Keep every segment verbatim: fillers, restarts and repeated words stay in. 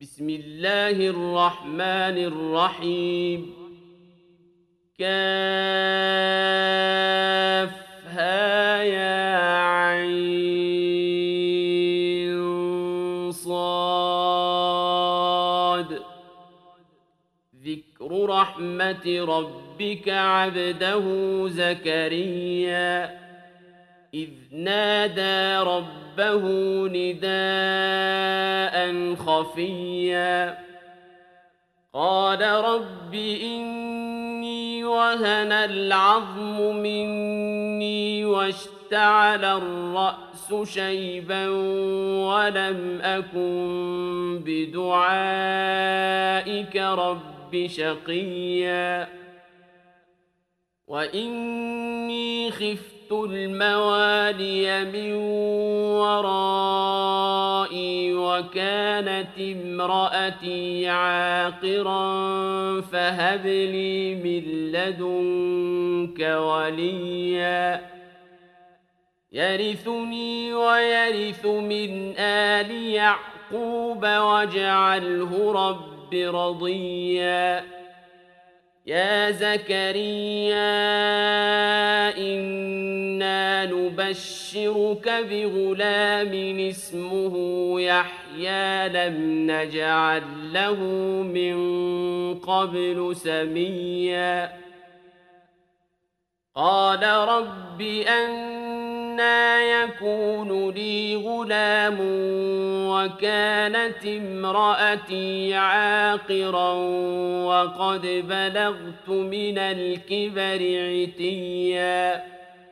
بسم الله الرحمن الرحيم. كافها يا عين صاد. ذكر رحمة ربك عبده زكريا إذ نادى ربه نداء خفيا قال رب إني وهن العظم مني واشتعل الرأس شيبا ولم أكن بدعائك رب شقيا وإني خفت الموالي من ورائي وكانت امرأتي عاقرا فهب لي من لدنك وليا يرثني ويرث من آل يعقوب واجعله رب رضيا يا زكريا إنا نبشرك بغلام اسمه يحيى لم نجعل له من قبل سميا قال رب أنى يكون لي غلام وكانت امرأتي عاقرا وقد بلغت من الكبر عتيا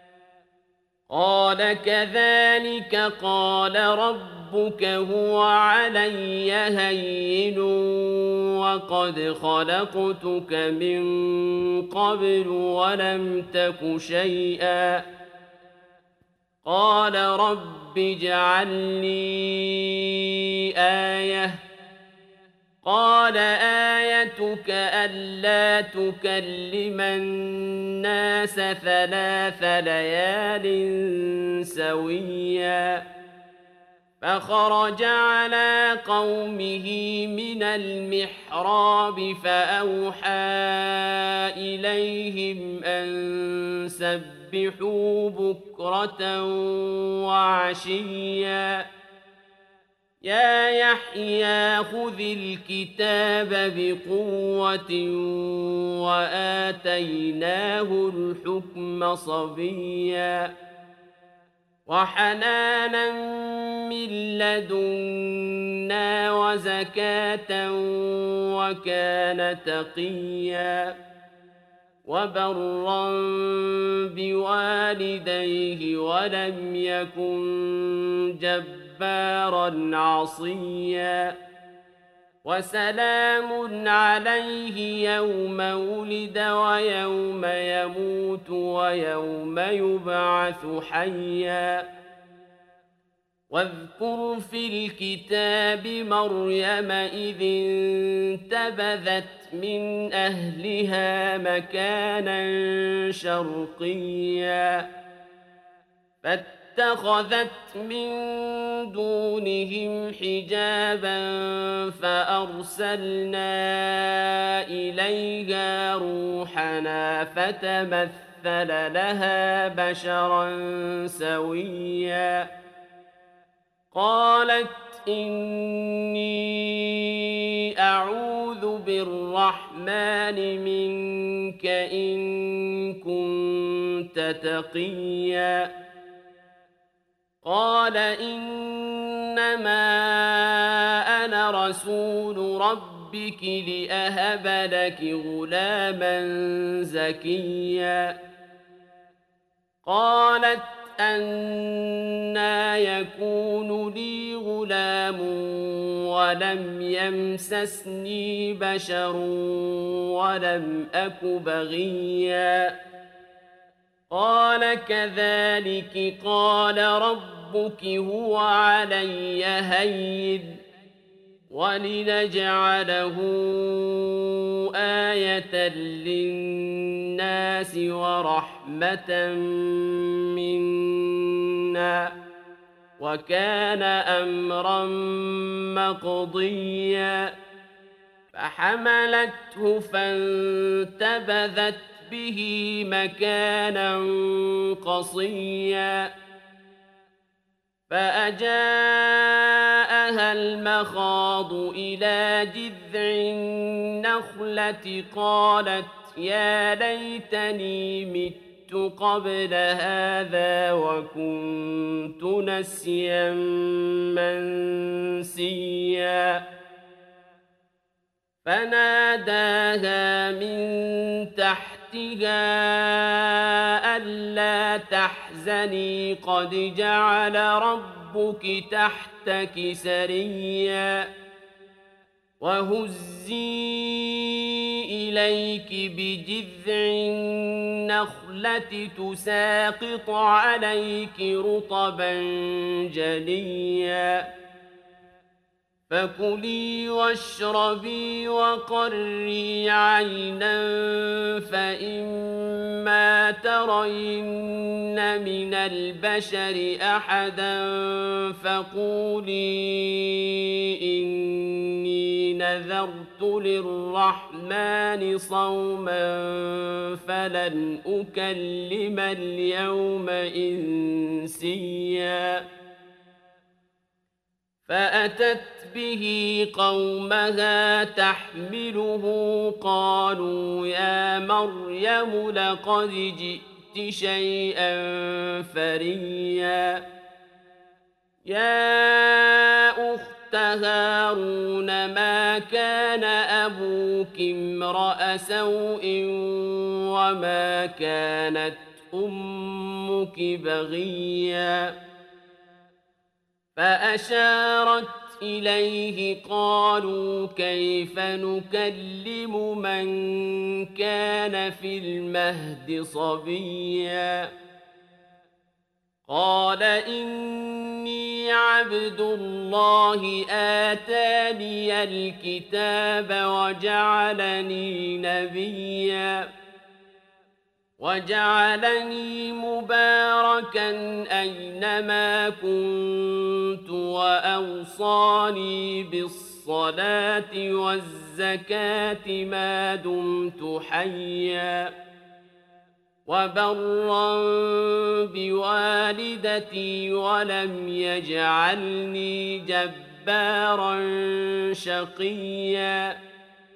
قال كذلك قال ربك هو علي هين وقد خلقتك من قبل ولم تك شيئا قال رب اجعل لي آية قال آيتك ألا تكلم الناس ثلاث ليال سويا فخرج على قومه من المحراب فأوحى إليهم أن سبحوا بكرة وعشيا يا يحيى خذ الكتاب بقوة وآتيناه الحكم صبيا وحنانا من لدنا وزكاة وكان تقيا وبرا بوالديه ولم يكن جبارا عصيا وسلام عليه يوم ولد ويوم يموت ويوم يبعث حيا واذكر في الكتاب مريم إذ انتبذت من أهلها مكانا شرقيا فاتخذت من دونهم حجابا فأرسلنا إليها روحنا فتمثل لها بشرا سويا قالت إني أعوذ بالرحمن منك إن كنت تقيا قال إنما أنا رسول ربك لأهب لك غلاما زكيا قالت أنى يكون لي غلام ولم يمسسني بشر ولم أك بغيا قال كذلك قال ربك هو علي هين ولنجعله آية للناس ورحمة منا وكان أمرا مقضيا فحملته فانتبذت به مكانا قصيا فأجاءها المخاض إلى جذع النخلة قالت يا ليتني مت قبل هذا وكنت نسيا منسيا فناداها من تحتها ألا تحزني قد جعل ربك تحتك سريا وهزي إليك بجذع النخلة تساقط عليك رطبا جنيا فكلي واشربي وقري عينا فإما ترين من البشر أحدا فقولي إني نذرت للرحمن صوما فلن أكلم اليوم إنسيا فأتت به قومها تحمله قالوا يا مريم لقد جئت شيئا فريا يا أخت هارون ما كان أبوك امرأ سوء وما كانت أمك بغيا فأشارت إليه قالوا كيف نكلم من كان في المهد صبيا قال إني عبد الله آتاني الكتاب وجعلني نبيا وجعلني مباركا أينما كنت وأوصاني بالصلاة والزكاة ما دمت حيا وبرا بوالدتي ولم يجعلني جبارا شقيا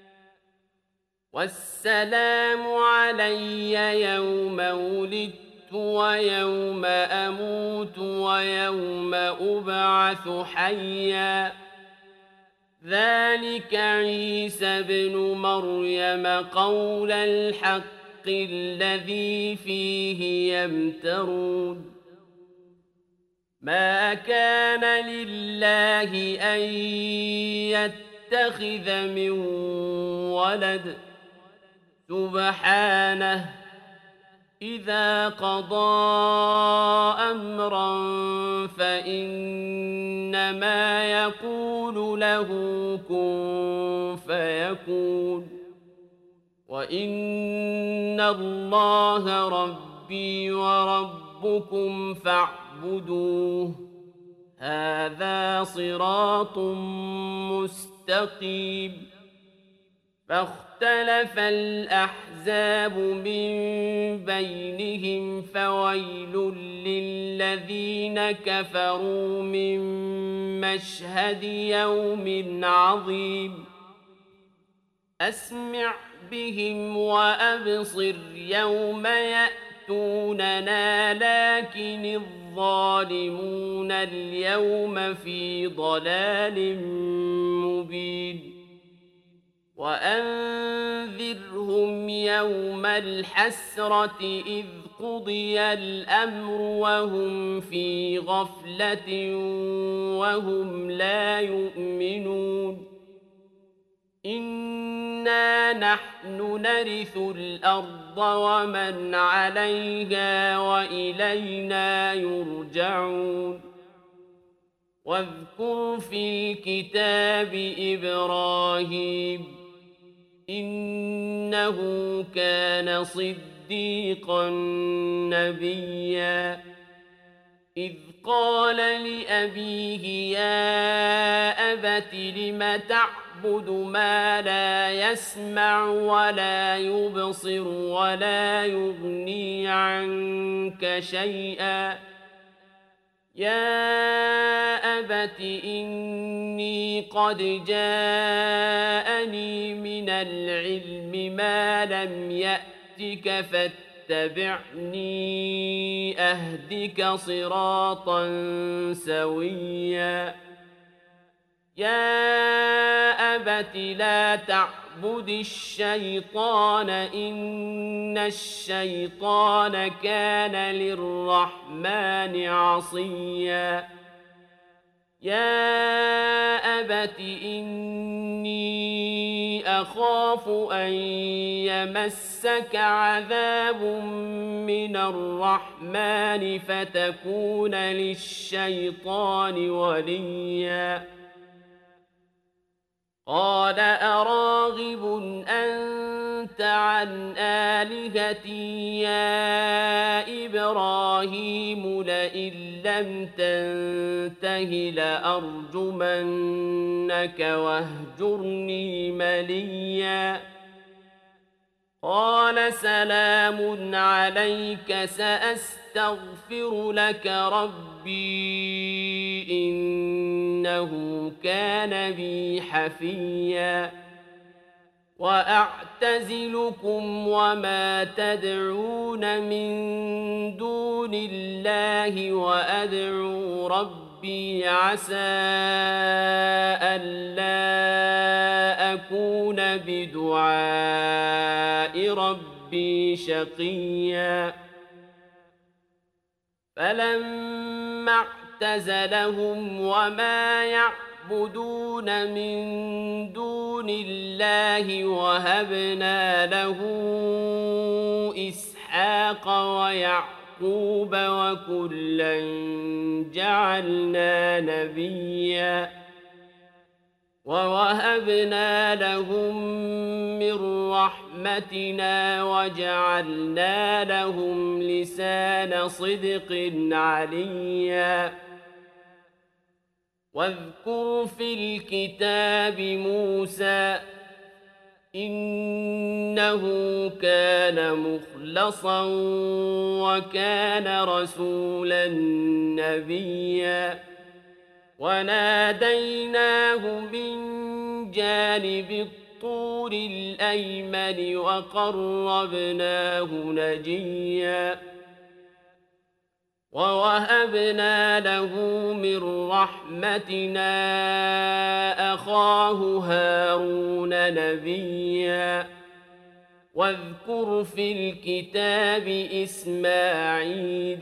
والسلام علي يوم ولدت ويوم أموت ويوم أبعث حيا ذلك عيسى بن مريم قول الحق الذي فيه يمترون ما كان لله أن يتخذ من ولد سبحانه إذا قضى أمرا فإنما يقول له كن فيكون وإن الله ربي وربكم فاعبدوه هذا صراط مستقيم فاختلف الأحزاب من بينهم فويل للذين كفروا من مشهد يوم عظيم أسمع بهم وأبصر يوم يأتوننا لكن الظالمون اليوم في ضلال مبين وأنذرهم يوم الحسرة إذ قضي الأمر وهم في غفلة وهم لا يؤمنون إنا نحن نرث الأرض ومن عليها وإلينا يرجعون واذكر في الكتاب إبراهيم إنه كان صديقا نبيا إذ قال لأبيه يا أبت لم تعبد ما لا يسمع ولا يبصر ولا يغني عنك شيئا يا أبت إني قد جاءني من العلم ما لم يأتك فاتبعني أهدك صراطا سويا يا أبت لا تعبد الشيطان إن الشيطان كان للرحمن عصيا يا أبت إني أخاف أن يمسك عذاب من الرحمن فتكون للشيطان وليا قال أراغب أنت عن آلهتي يا إبراهيم لئن لم تنته لأرجمنك واهجرني مليا قال سلام عليك سأستغفر لك ربي إنه كان بي حفيا وأعتزلكم وما تدعون من دون الله وأدعو ربي عسى ألا أكون بدعاء ربي شقيا فلما اعتزلهم وما يعبدون من دون الله وهبنا له إسحاق ويعقوب وكلا جعلنا نبيا ووهبنا لهم من رحمتنا وجعلنا لهم لسان صدق عليا واذكر في الكتاب موسى إنه كان مخلصا وكان رسولا نبيا وناديناه من جانب الطور الأيمن وقربناه نجيا ووهبنا له من رحمتنا أخاه هارون نبيا واذكر في الكتاب إسماعيل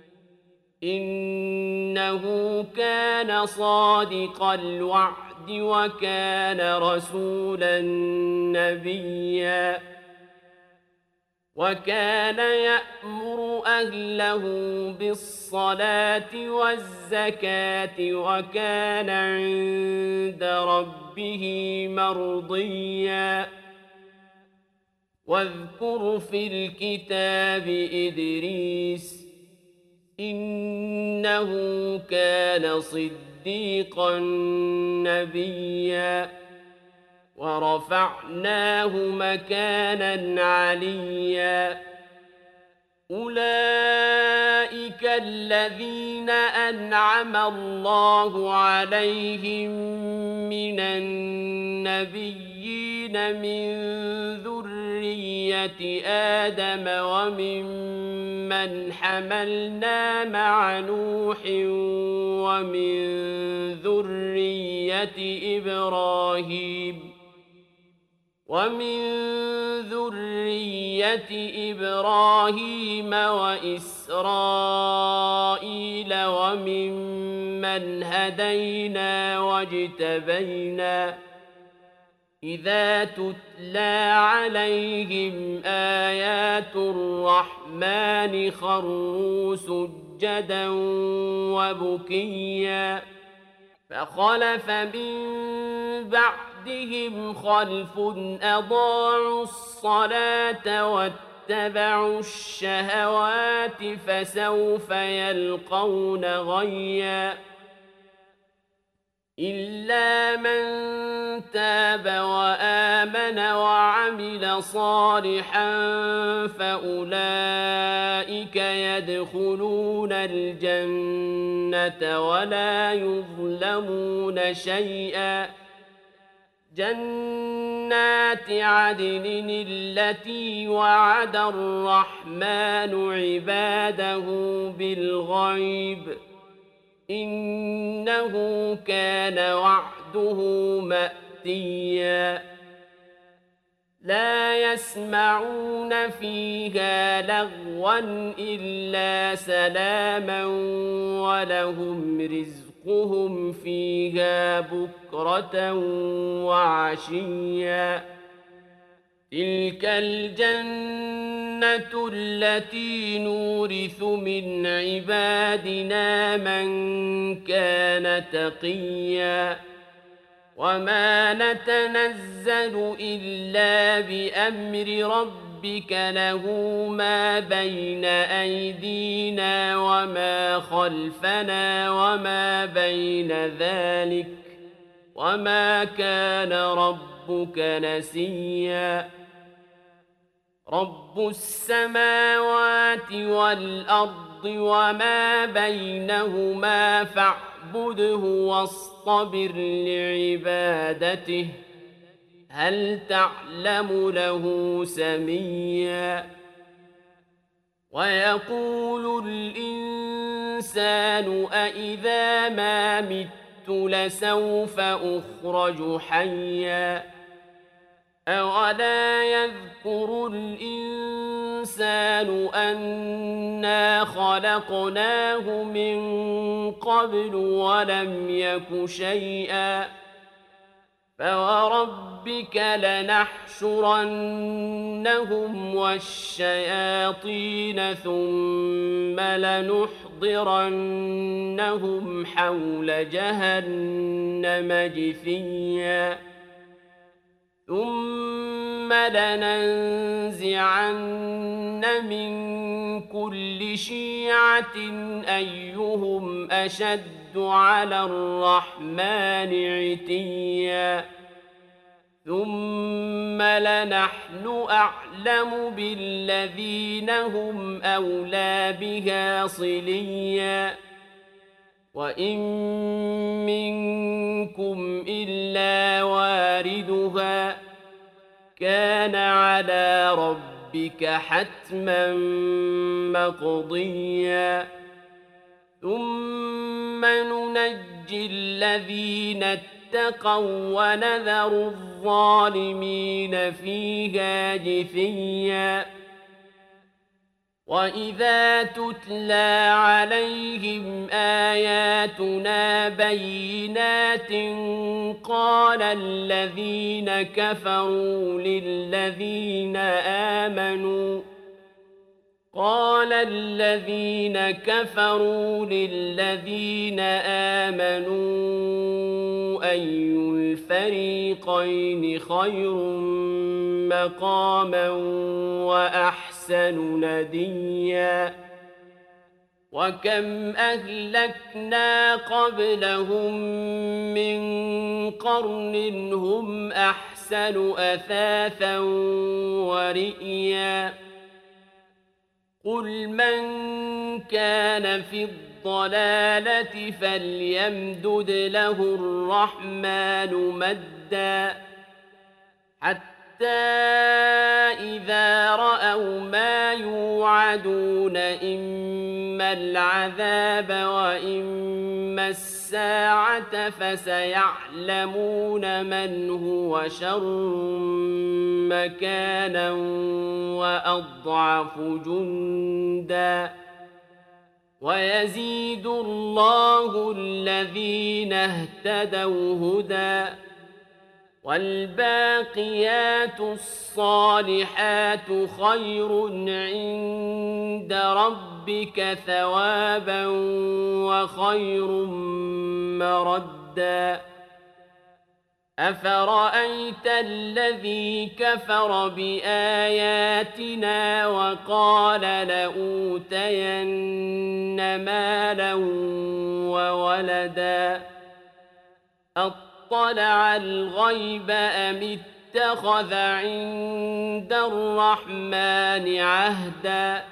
إنه كان صادق الوعد وكان رسولا نبيا وكان يأمر أهله بالصلاة والزكاة وكان عند ربه مرضيا واذكر في الكتاب إدريس إنه كان صديقا نبيا ورفعناه مكانا عليا أولئك الذين أنعم الله عليهم من النبيين من ذرية آدم وممن حملنا مع نوح ومن ذرية إبراهيم ومن ذرية إبراهيم وإسرائيل وممن هدينا واجتبينا إذا تتلى عليهم آيات الرحمن خروا سجدا وبكيا فخلف من بعدهم خلف أضاعوا الصلاة واتبعوا الشهوات فسوف يلقون غيا إلا من تاب وآمن وعمل صالحا فأولئك يدخلون الجنة ولا يظلمون شيئا جنات عدن التي وعد الرحمن عباده بالغيب إنه كان وعده مأتيا لا يسمعون فيها لغوا إلا سلاما ولهم رزقهم فيها بكرة وعشيا تلك الجنة التي نورث من عبادنا من كان تقيا وما نتنزل إلا بأمر ربك له ما بين أيدينا وما خلفنا وما بين ذلك وما كان ربك نسيا رب السماوات والأرض وما بينهما فاعبده واصطبر لعبادته هل تعلم له سميا ويقول الإنسان أإذا ما مت لسوف أخرج حيا أولا يذكر الإنسان أنا خلقناه من قبل ولم يك شيئا فوربك لنحشرنهم والشياطين ثم لنحضرنهم حول جهنم جثيا ثم لننزعن من كل شيعة أيهم أشد على الرحمن عتيا ثم لنحن أعلم بالذين هم أولى بها صليا وإن منكم إلا واردها كان على ربك حتما مقضيا ثم ننجي الذين اتقوا ونذر الظالمين فيها جثيا وإذا تتلى عليهم آياتنا بينات قال الذين كفروا للذين آمنوا قال الذين كفروا للذين آمنوا أي الفريقين خير مقاما وأحسن نديا وكم أهلكنا قبلهم من قرن هم أحسن أثاثا ورئيا قل من كان في الضلالة فليمدد له الرحمن مدا حتى إذا رأوا ما يوعدون إما العذاب وإما الساعة فسيعلمون من هو شر مكانا وأضعف جندا ويزيد الله الذين اهتدوا هدى والباقيات الصالحات خير عند ربك ثوابا وخير مردا أفرأيت الذي كفر بآياتنا وقال لأوتين مالا وولدا أطلع الغيب أم اتخذ عند الرحمن عهدا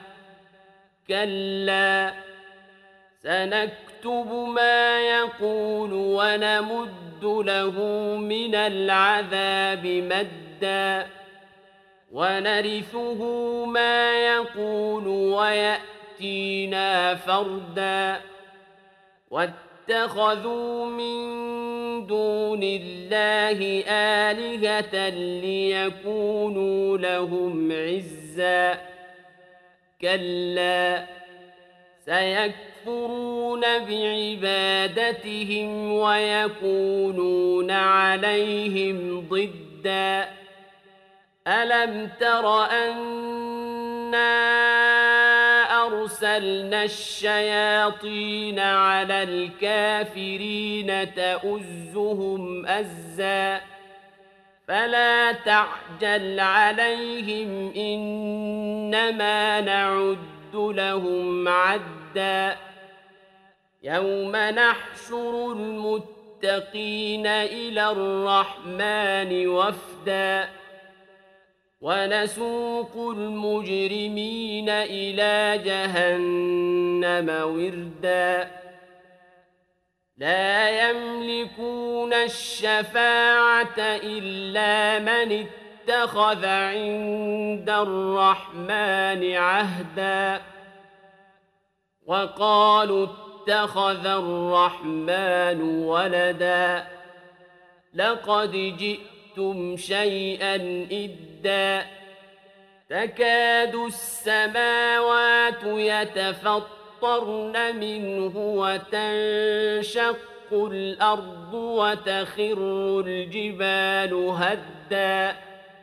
كلا سنكتب ما يقول ونمد له من العذاب مدا ونرثه ما يقول ويأتينا فردا واتخذوا من دون الله آلهة ليكونوا لهم عزا كلا سيكفرون بعبادتهم ويكونون عليهم ضدا ألم تر أنا أرسلنا الشياطين على الكافرين تؤزهم أزا فلا تعجل عليهم إنما نعد لهم عدا يوم نحشر المتقين إلى الرحمن وفدا ونسوق المجرمين إلى جهنم وردا لا يملكون الشفاعة إلا من اتخذ عند الرحمن عهدا وقالوا اتخذ الرحمن ولدا لقد جئتم شيئا إدا تكاد السماوات يتفطرن منه وتنشق الأرض وتخر الجبال هدا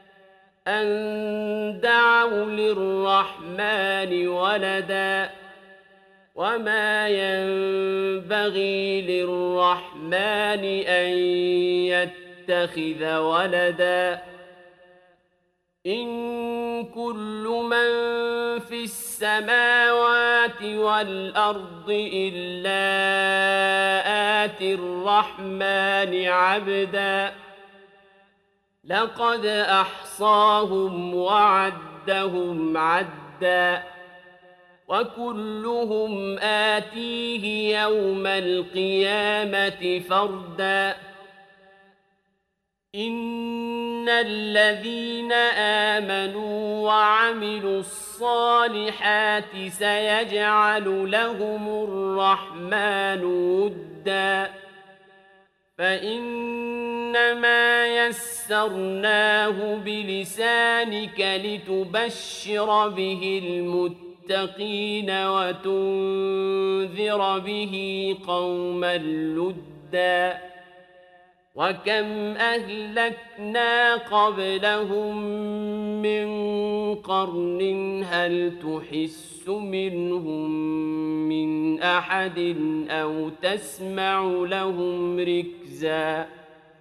أن دعوا للرحمن ولدا وما ينبغي للرحمن أن يتخذ ولدا إن كل من في السماوات والأرض إلا آتي الرحمن عبدا لقد أحصاهم وعدهم عدا وكلهم آتيه يوم القيامة فردا إن الذين آمنوا وعملوا الصالحات سيجعل لهم الرحمن ودا فإنما يسرناه بلسانك لتبشر به المتقين وتنذر به قوما لدا وكم أهلكنا قبلهم من قرن هل تحس منهم من أحد أو تسمع لهم ركزا